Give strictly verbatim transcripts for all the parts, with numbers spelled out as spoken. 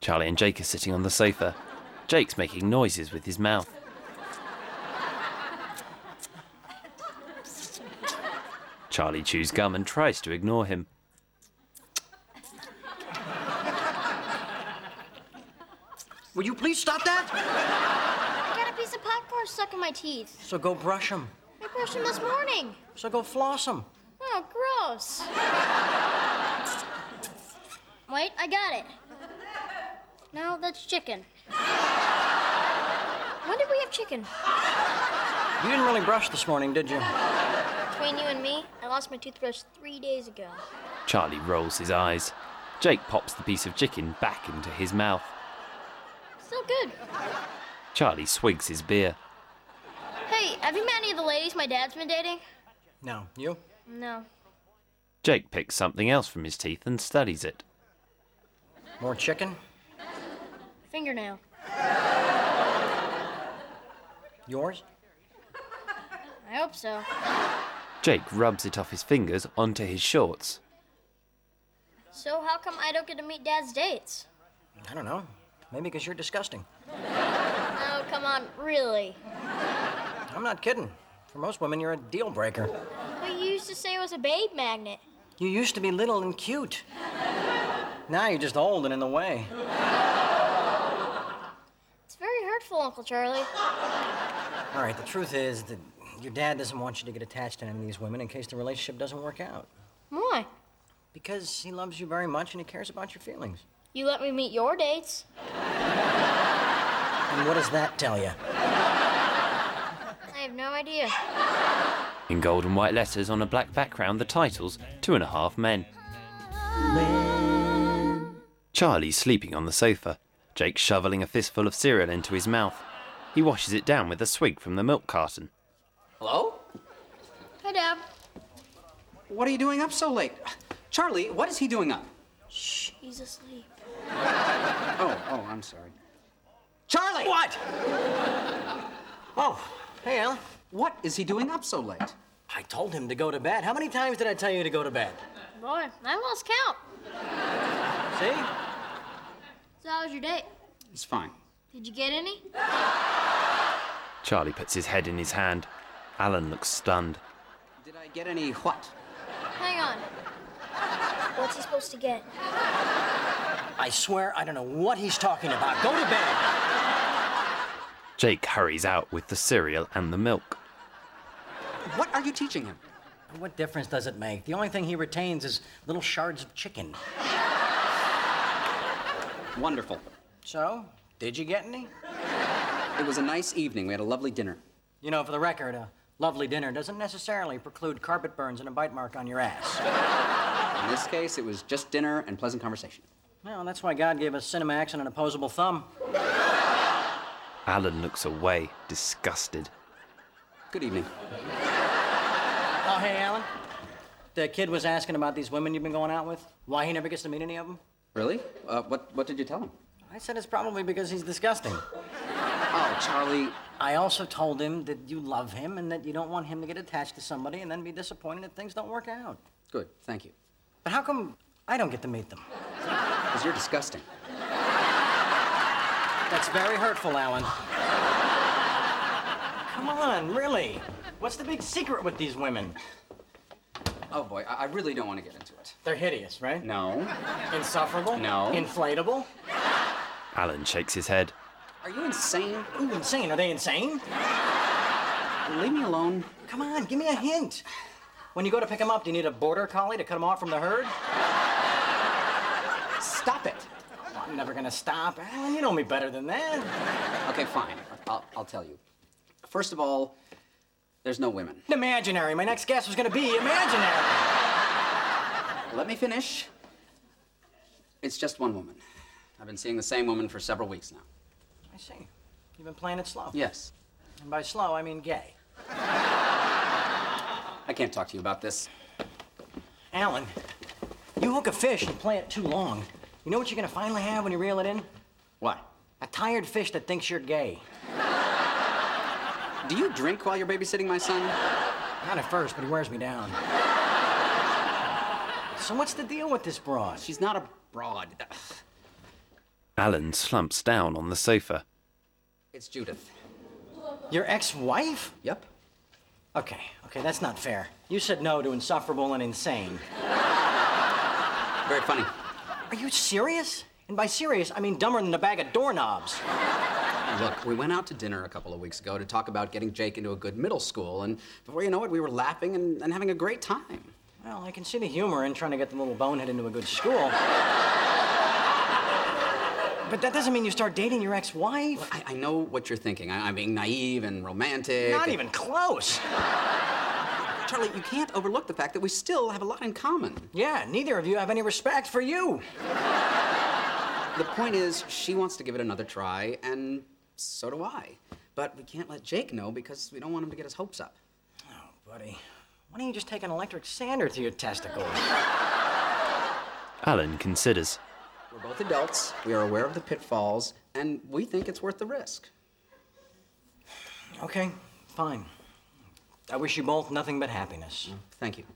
Charlie and Jake are sitting on the sofa. Jake's making noises with his mouth. Charlie chews gum and tries to ignore him. Would you please stop that? I got a piece of popcorn stuck in my teeth. So go brush them. I brushed them this morning. So go floss them. Oh, gross. Wait, I got it. No, that's chicken. When did we have chicken? You didn't really brush this morning, did you? Between you and me, I lost my toothbrush three days ago. Charlie rolls his eyes. Jake pops the piece of chicken back into his mouth. Still good. Charlie swigs his beer. Hey, have you met any of the ladies my dad's been dating? No. You? No. Jake picks something else from his teeth and studies it. More chicken? Fingernail. Yours? I hope so. Jake rubs it off his fingers onto his shorts. So how come I don't get to meet Dad's dates? I don't know. Maybe because you're disgusting. Oh, come on, really? I'm not kidding. For most women, you're a deal breaker. But you used to say I was a babe magnet. You used to be little and cute. Now you're just old and in the way. It's very hurtful, Uncle Charlie. All right, the truth is that your dad doesn't want you to get attached to any of these women in case the relationship doesn't work out. Why? Because he loves you very much and he cares about your feelings. You let me meet your dates. And what does that tell you? I have no idea. In gold and white letters on a black background, the titles, Two and a Half Men. Charlie's sleeping on the sofa. Jake's shoveling a fistful of cereal into his mouth. He washes it down with a swig from the milk carton. Hello? Hi, Dad. What are you doing up so late? Charlie, what is he doing up? Shh, he's asleep. Oh, oh, I'm sorry. Charlie! What? Oh, hey, Alan. What is he doing up so late? I told him to go to bed. How many times did I tell you to go to bed? Boy, I lost count. See? So how was your date? It's fine. Did you get any? Charlie puts his head in his hand. Alan looks stunned. Did I get any what? Hang on. What's he supposed to get? I swear I don't know what he's talking about. Go to bed. Jake hurries out with the cereal and the milk. What are you teaching him? What difference does it make? The only thing he retains is little shards of chicken. Wonderful. So, did you get any? It was a nice evening. We had a lovely dinner. You know, for the record, a lovely dinner doesn't necessarily preclude carpet burns and a bite mark on your ass. In this case, it was just dinner and pleasant conversation. Well, that's why God gave us Cinemax and an opposable thumb. Alan looks away, disgusted. Good evening. Oh, hey, Alan. The kid was asking about these women you've been going out with. Why he never gets to meet any of them. Really? Uh, what, what did you tell him? I said it's probably because he's disgusting. Oh, Charlie. I also told him that you love him and that you don't want him to get attached to somebody and then be disappointed if things don't work out. Good, thank you. But how come I don't get to meet them? Because you're disgusting. That's very hurtful, Alan. Come on, really? What's the big secret with these women? Oh, boy, I, I really don't want to get into it. They're hideous, right? No. Insufferable? No. Inflatable? Alan shakes his head. Are you insane? Ooh, insane. Are they insane? Leave me alone. Come on, give me a hint. When you go to pick them up, do you need a border collie to cut them off from the herd? Stop it. Well, I'm never gonna stop. Alan, you know me better than that. Okay, fine. I'll, I'll tell you. First of all, there's no women. Imaginary. My next guess was gonna be imaginary. Let me finish. It's just one woman. I've been seeing the same woman for several weeks now. I see. You've been playing it slow. Yes. And by slow, I mean gay. I can't talk to you about this. Alan, you hook a fish and play it too long. You know what you're gonna finally have when you reel it in? Why? A tired fish that thinks you're gay. Do you drink while you're babysitting my son? Not at first, but he wears me down. So what's the deal with this broad? She's not a broad. Alan slumps down on the sofa. It's Judith. Your ex-wife? Yep. Okay, okay, that's not fair. You said no to insufferable and insane. Very funny. Are you serious? And by serious, I mean dumber than a bag of doorknobs. Look, we went out to dinner a couple of weeks ago to talk about getting Jake into a good middle school, and before you know it, we were laughing and, and having a great time. Well, I can see the humor in trying to get the little bonehead into a good school. But that doesn't mean you start dating your ex-wife. Well, I, I know what you're thinking. I, I'm being naive and romantic. Not and... even close. Charlie, you can't overlook the fact that we still have a lot in common. Yeah, neither of you have any respect for you. The point is, she wants to give it another try, and so do I. But we can't let Jake know because we don't want him to get his hopes up. Oh, buddy. Why don't you just take an electric sander through your testicles? Alan considers. We're both adults, we are aware of the pitfalls, and we think it's worth the risk. Okay, fine. I wish you both nothing but happiness. Well, thank you.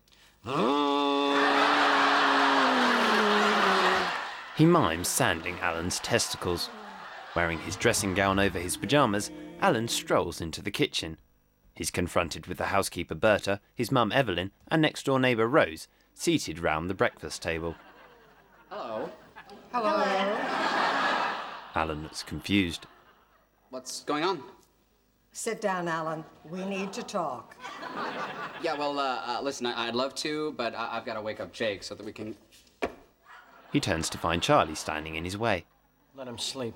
He mimes sanding Alan's testicles. Wearing his dressing gown over his pyjamas, Alan strolls into the kitchen. He's confronted with the housekeeper Berta, his mum Evelyn, and next-door neighbour Rose, seated round the breakfast table. Hello. Hello. Alan looks confused. What's going on? Sit down, Alan. We need to talk. Yeah, well, uh, uh, listen, I- I'd love to, but I- I've got to wake up Jake so that we can... He turns to find Charlie standing in his way. Let him sleep.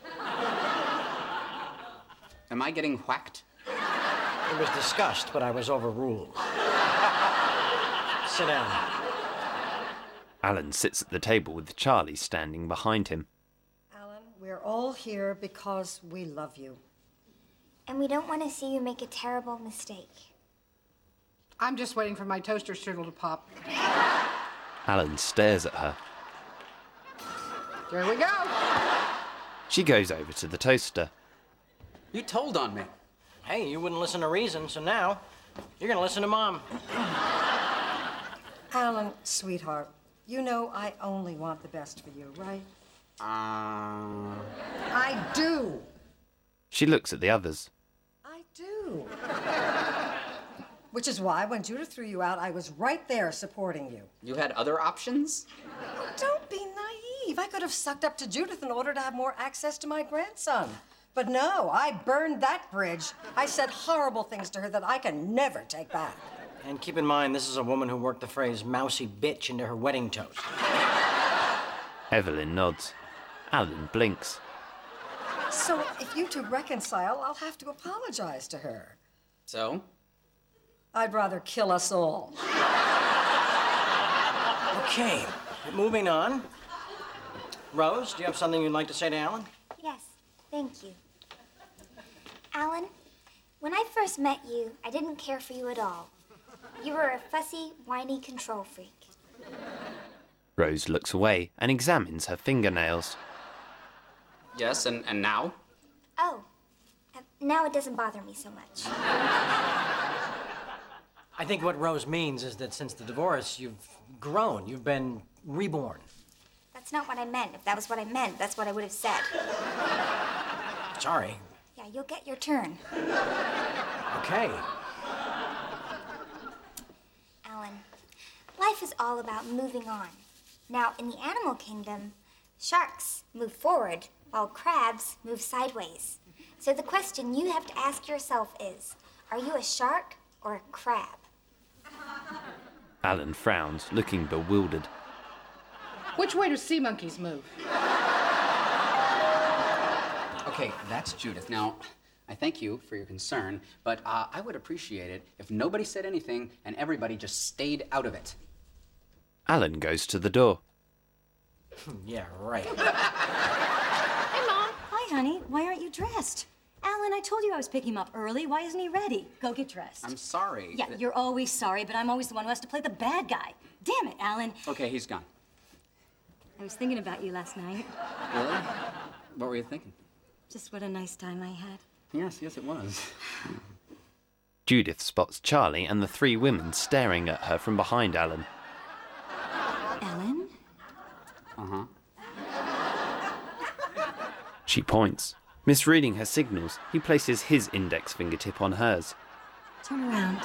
Am I getting whacked? It was discussed, but I was overruled. Sit down. Alan sits at the table with Charlie standing behind him. Alan, we're all here because we love you. And we don't want to see you make a terrible mistake. I'm just waiting for my toaster strudel to pop. Alan stares at her. Here we go. She goes over to the toaster. You told on me. Hey, you wouldn't listen to reason, so now you're gonna listen to Mom. Alan, sweetheart, you know I only want the best for you, right? Uh... I do. She looks at the others. I do. Which is why when Judith threw you out, I was right there supporting you. You had other options? Oh, don't be naive. I could have sucked up to Judith in order to have more access to my grandson. But no, I burned that bridge. I said horrible things to her that I can never take back. And keep in mind, this is a woman who worked the phrase mousy bitch into her wedding toast. Evelyn nods. Alan blinks. So if you two reconcile, I'll have to apologize to her. So? I'd rather kill us all. Okay, moving on. Rose, do you have something you'd like to say to Alan? Yes, thank you. Alan, when I first met you, I didn't care for you at all. You were a fussy, whiny control freak. Rose looks away and examines her fingernails. Yes, and, and now? Oh, uh, now it doesn't bother me so much. I think what Rose means is that since the divorce, you've grown. You've been reborn. That's not what I meant. If that was what I meant, that's what I would have said. Sorry. Yeah, you'll get your turn. Okay. Alan, life is all about moving on. Now, in the animal kingdom, sharks move forward while crabs move sideways. So the question you have to ask yourself is, are you a shark or a crab? Alan frowns, looking bewildered. Which way do sea monkeys move? Okay, that's Judith. Now, I thank you for your concern, but uh, I would appreciate it if nobody said anything and everybody just stayed out of it. Alan goes to the door. Yeah, right. Hey, Mom. Hi, honey. Why aren't you dressed? Alan, I told you I was picking him up early. Why isn't he ready? Go get dressed. I'm sorry. Yeah, you're always sorry, but I'm always the one who has to play the bad guy. Damn it, Alan. Okay, he's gone. I was thinking about you last night. Really? What were you thinking? Just what a nice time I had. Yes, yes, it was. Judith spots Charlie and the three women staring at her from behind Alan. Alan? Uh-huh. She points. Misreading her signals, he places his index fingertip on hers. Turn around.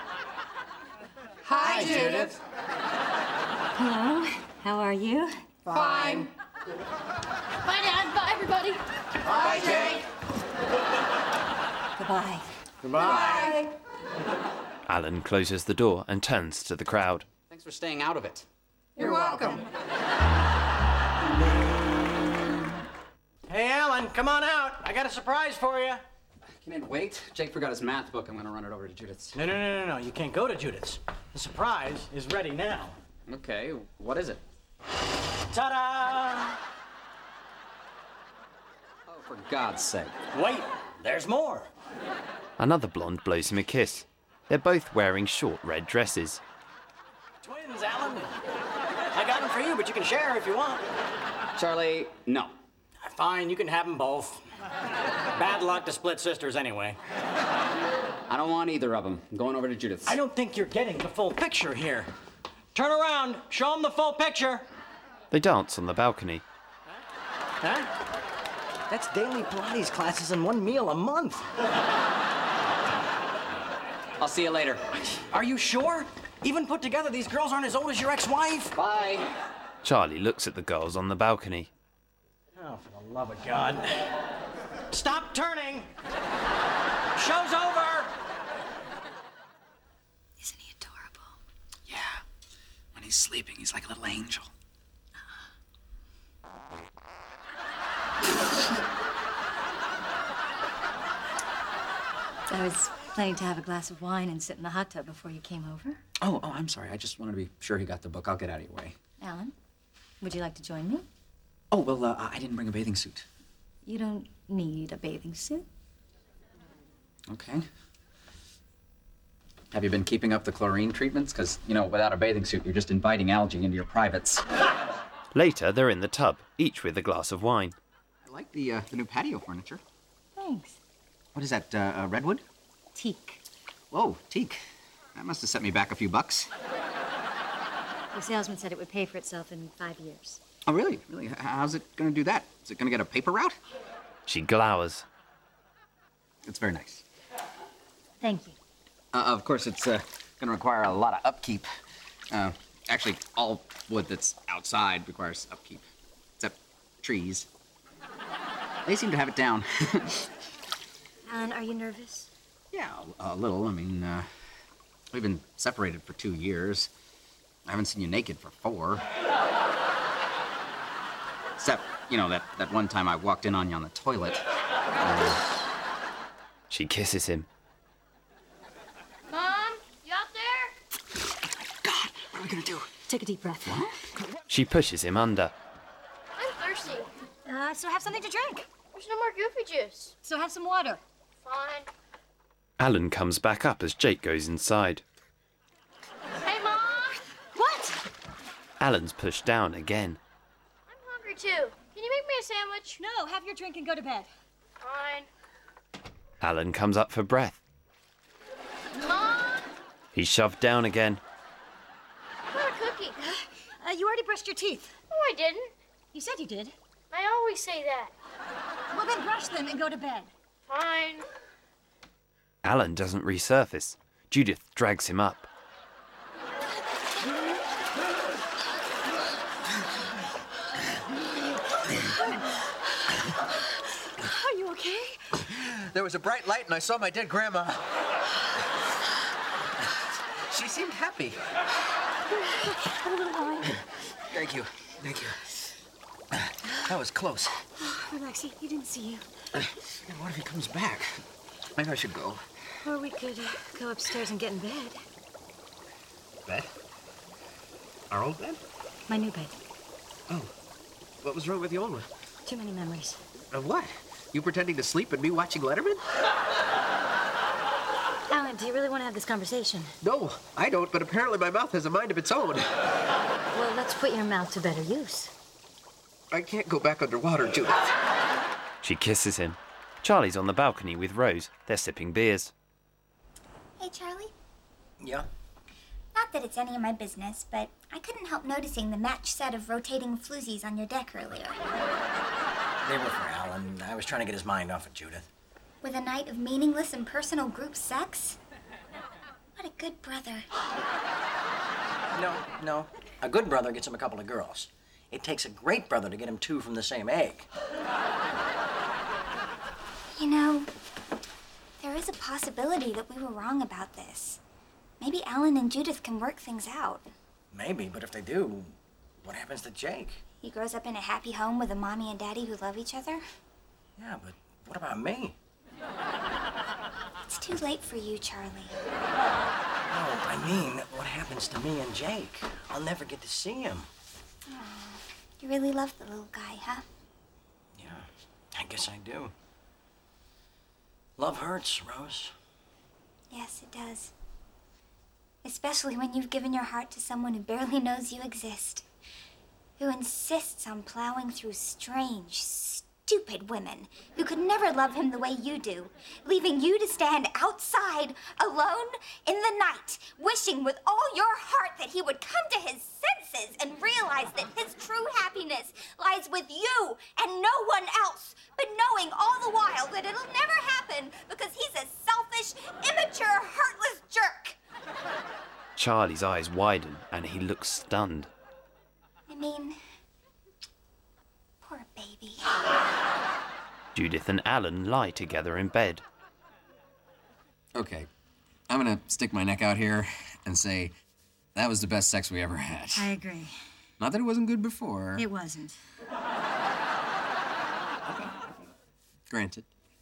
Hi, Judith. Hello. How are you? Fine. Bye, Dad. Bye, everybody. Bye, Jake. Goodbye. Goodbye. Alan closes the door and turns to the crowd. Thanks for staying out of it. You're welcome. Hey, Alan, come on out. I got a surprise for you. Can it wait? Jake forgot his math book. I'm going to run it over to Judith's. No, no, no, no, no. You can't go to Judith's. The surprise is ready now. Okay, what is it? Ta-da! Oh, for God's sake. Wait, there's more. Another blonde blows him a kiss. They're both wearing short red dresses. Twins, Alan. I got them for you, but you can share if you want. Charlie, no. Fine, you can have them both. Bad luck to split sisters anyway. I don't want either of them. I'm going over to Judith's. I don't think you're getting the full picture here. Turn around. Show them the full picture. They dance on the balcony. Huh? That's daily Pilates classes and one meal a month. I'll see you later. Are you sure? Even put together, these girls aren't as old as your ex-wife. Bye. Charlie looks at the girls on the balcony. Oh, for the love of God. Stop turning! Show's over! Isn't he adorable? Yeah. When he's sleeping, he's like a little angel. I was planning to have a glass of wine and sit in the hot tub before you came over. Oh, oh, I'm sorry. I just wanted to be sure he got the book. I'll get out of your way. Alan, would you like to join me? Oh, well, uh, I didn't bring a bathing suit. You don't need a bathing suit. Okay. Have you been keeping up the chlorine treatments? Because, you know, without a bathing suit, you're just inviting algae into your privates. Later, they're in the tub, each with a glass of wine. I like the, uh, the new patio furniture. Thanks. What is that, uh, uh, redwood? Teak. Whoa, teak. That must have set me back a few bucks. The salesman said it would pay for itself in five years. Oh, really? Really? H- How's it going to do that? Is it going to get a paper route? She glowers. It's very nice. Thank you. Uh, of course, it's uh, going to require a lot of upkeep. Uh, actually, all wood that's outside requires upkeep, except trees. They seem to have it down. Alan, are you nervous? Yeah, a, a little. I mean, uh, we've been separated for two years. I haven't seen you naked for four. Except, you know, that, that one time I walked in on you on the toilet. Uh, She kisses him. Mom, you out there? God, what are we going to do? Take a deep breath. She pushes him under. I'm thirsty. Uh, so have something to drink. There's no more goofy juice. So have some water. Fine. Alan comes back up as Jake goes inside. Hey, Mom. What? Alan's pushed down again. I'm hungry, too. Can you make me a sandwich? No, have your drink and go to bed. Fine. Alan comes up for breath. Mom. He's shoved down again. I want a cookie. Uh, you already brushed your teeth. No, I didn't. You said you did. I always say that. Well, then brush them and go to bed. Fine. Alan doesn't resurface. Judith drags him up. Are you okay? There was a bright light and I saw my dead grandma. She seemed happy. Have a little wine. Thank you. Thank you. That was close. Relax, he, he didn't see you. And what if he comes back? Maybe I should go. Or we could uh, go upstairs and get in bed. Bed? Our old bed? My new bed. Oh. What was wrong with the old one? Too many memories. Of what? You pretending to sleep and me watching Letterman? Alan, do you really want to have this conversation? No, I don't, but apparently my mouth has a mind of its own. Well, let's put your mouth to better use. I can't go back underwater, Judith. She kisses him. Charlie's on the balcony with Rose. They're sipping beers. Hey, Charlie. Yeah? Not that it's any of my business, but I couldn't help noticing the matched set of rotating floozies on your deck earlier. They were for Alan. I was trying to get his mind off of Judith. With a night of meaningless impersonal group sex? What a good brother. No, no. A good brother gets him a couple of girls. It takes a great brother to get him two from the same egg. You know, there is a possibility that we were wrong about this. Maybe Alan and Judith can work things out. Maybe, but if they do, what happens to Jake? He grows up in a happy home with a mommy and daddy who love each other. Yeah, but what about me? It's too late for you, Charlie. No, I mean, what happens to me and Jake? I'll never get to see him. Oh, you really love the little guy, huh? Yeah, I guess I do. Love hurts, Rose. Yes, it does. Especially when you've given your heart to someone who barely knows you exist. Who insists on plowing through strange, stupid women who could never love him the way you do, leaving you to stand outside alone in the night, wishing with all your heart that he would come to his senses and realize that his true happiness lies with you and no one else, but knowing all the while that it'll never happen because he's a selfish, immature, heartless jerk. Charlie's eyes widen and he looks stunned. I mean, poor baby. Judith and Alan lie together in bed. Okay, I'm gonna stick my neck out here and say that was the best sex we ever had. I agree. Not that it wasn't good before. It wasn't. Granted.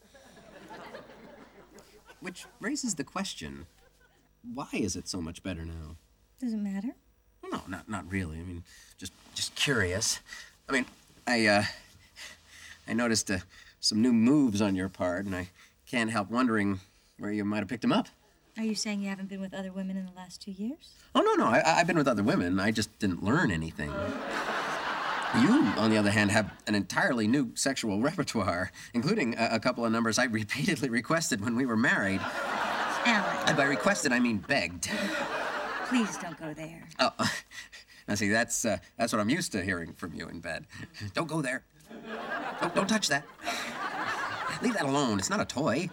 Which raises the question, why is it so much better now? Does it matter? Well, no, not not really. I mean, just just curious. I mean, I uh, I noticed uh, some new moves on your part, and I can't help wondering where you might have picked them up. Are you saying you haven't been with other women in the last two years? Oh no, no, I, I've been with other women. I just didn't learn anything. You, on the other hand, have an entirely new sexual repertoire, including a, a couple of numbers I repeatedly requested when we were married. Alan. And by requested, I mean begged. Please don't go there. Oh, now see, that's uh, that's what I'm used to hearing from you in bed. Don't go there. Don't, don't touch that. Leave that alone. It's not a toy.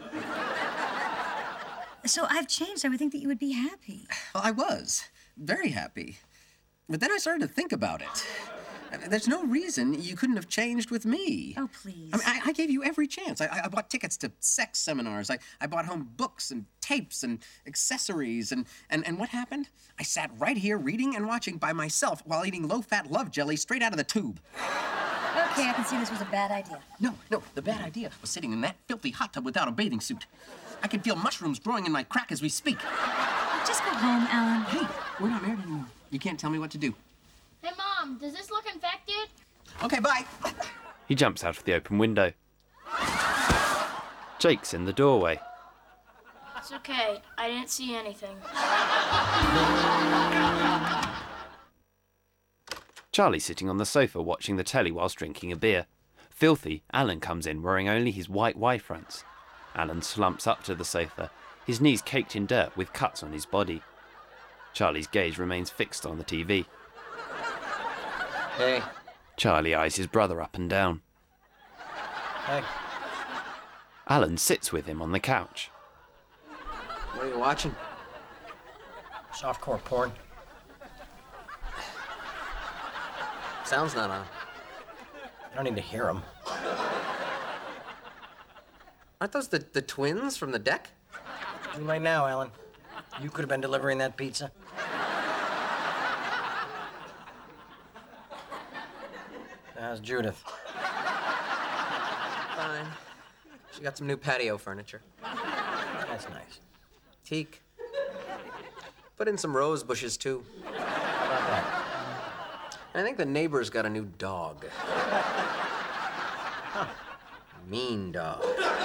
So I've changed. I would think that you would be happy. Well, I was. Very happy. But then I started to think about it. There's no reason you couldn't have changed with me. Oh, please. I mean, I, I gave you every chance. I, I bought tickets to sex seminars. I, I bought home books and tapes and accessories. And, and, and what happened? I sat right here reading and watching by myself while eating low-fat love jelly straight out of the tube. Okay, I can see this was a bad idea. No, no, the bad idea was sitting in that filthy hot tub without a bathing suit. I can feel mushrooms growing in my crack as we speak. Just go home, Alan. Hey, we're not married anymore. You can't tell me what to do. Hey, Mom, does this look infected? Okay, bye. He jumps out of the open window. Jake's in the doorway. It's okay. I didn't see anything. Charlie's sitting on the sofa watching the telly whilst drinking a beer. Filthy, Alan comes in wearing only his white Y-fronts. Alan slumps up to the sofa, his knees caked in dirt with cuts on his body. Charlie's gaze remains fixed on the T V. Hey. Charlie eyes his brother up and down. Hey. Alan sits with him on the couch. What are you watching? Softcore porn. Sound's not on. I don't need to hear them. Aren't those the, the twins from the deck? Too late now, Alan. You could have been delivering that pizza. How's Judith? Fine. She got some new patio furniture. That's nice. Teak. Put in some rose bushes, too. How about that? I think the neighbor's got a new dog. Huh. Mean dog.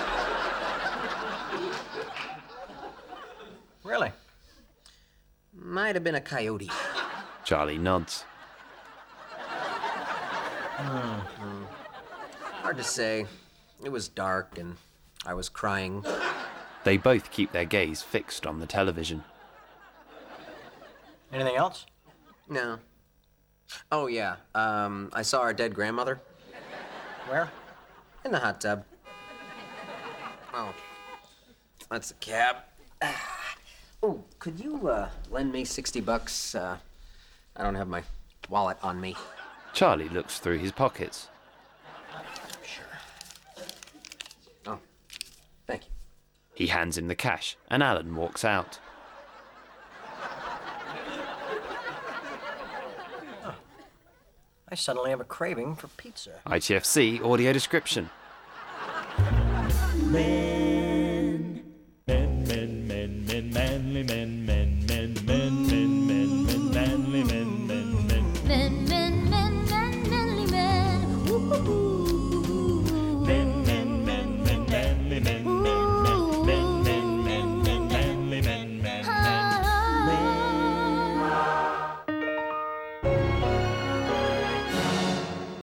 Really? Might have been a coyote. Charlie nods. Mm-hmm. Hard to say. It was dark and I was crying. They both keep their gaze fixed on the television. Anything else? No. Oh, yeah. Um, I saw our dead grandmother. Where? In the hot tub. Oh, that's a cab. Oh, could you uh, lend me sixty bucks? Uh, I don't have my wallet on me. Charlie looks through his pockets. Sure. Oh, thank you. He hands him the cash, and Alan walks out. I suddenly have a craving for pizza. I T F C audio description. Man.